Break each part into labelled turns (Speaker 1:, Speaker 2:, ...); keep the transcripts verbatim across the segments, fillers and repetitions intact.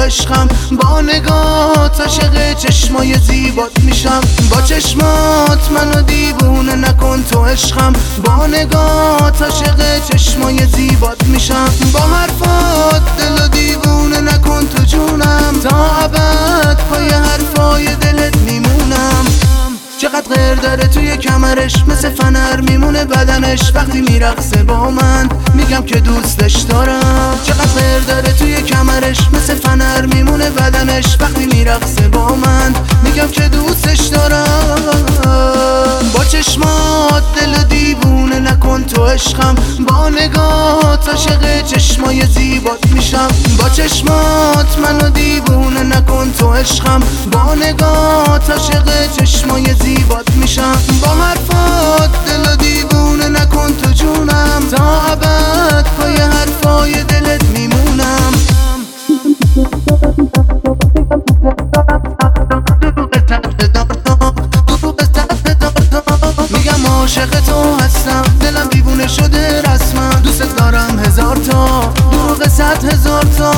Speaker 1: عشقم، با نگات عاشق چشمای زیبات میشم. با چشمات منو دیوونه نکن تو عشقم، با نگات عاشق چشمای زیبات میشم. با حرفات دلو دیوونه نکن تو جونم، تا ابد پای حرفای دلت میمونم. چقدر غیر داره توی کمرش، مثل فنر میمونه بدنش وقتی میرقصه با من، میگم که دوستش دارم. چقدر غیر داره توی کمرش، مثل فنر میمونه بدنش وقتی میرقصه با من، میگم که دوستش دارم. با چشمات دل دیوونه نکن تو عشقم، با نگات عاشق چشمای زیبات میشم. با چشمات منو دیوونه نکن تو عشقم، با نگات عاشق چشمای زیبات میشم. با حرفات دل دیوونه نکن تو جونم، تا ابد پای حرفای دلت میمونم. میگم عاشق تو هستم، دلم دیوونه شده رسما، دوست دارم هزار تا، دروغ صد هزار تا.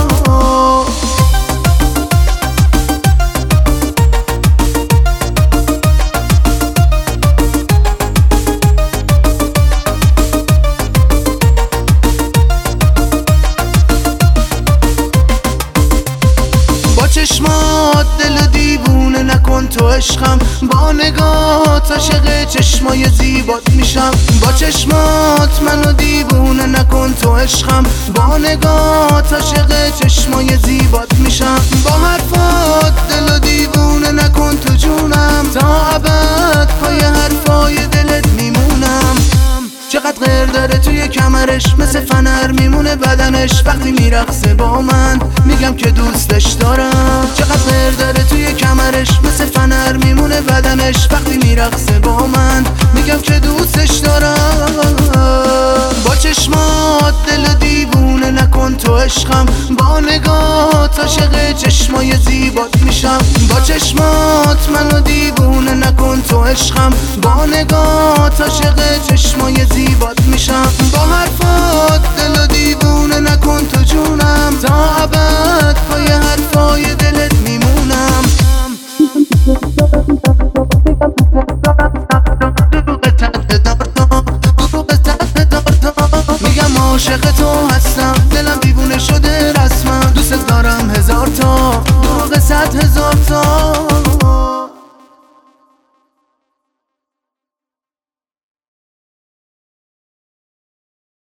Speaker 1: چشمات دل دیوونه نکن تو عشقم، با نگات عاشق چشمای زیبات میشم. با چشمات منو دیوونه نکن تو عشقم، با نگات عاشق چشمای زیبات میشم. با حرفات دل دیوونه نکن تو جونم، تا ابد پای حرفای دلت میمونم. چقدر غیر داره توی کمرش، مثل فنر میمونه بدنش وقتی میرقصه با من، میگم که دوستش دارم. چقدر غیر داره توی کمرش، مثل فنر میمونه بدنش وقتی میرقصه با من، میگم که دوستش دارم. با چشمات دل دیوونه نکن تو عشقم، با نگات عاشق چشمای زیبات میشم. با چشمات منو دیوونه نکن تو عشقم، با نگات عاشق چشمای زیبات میشم. با حرفات دل دیوونه نکن تو جونم، تا ابد پای حرفای دلت میمونم. میگم عاشق تو هستم، دلم دیوونه شده رسما، دوست دارم هزار تا، دروغ صد هزار تا.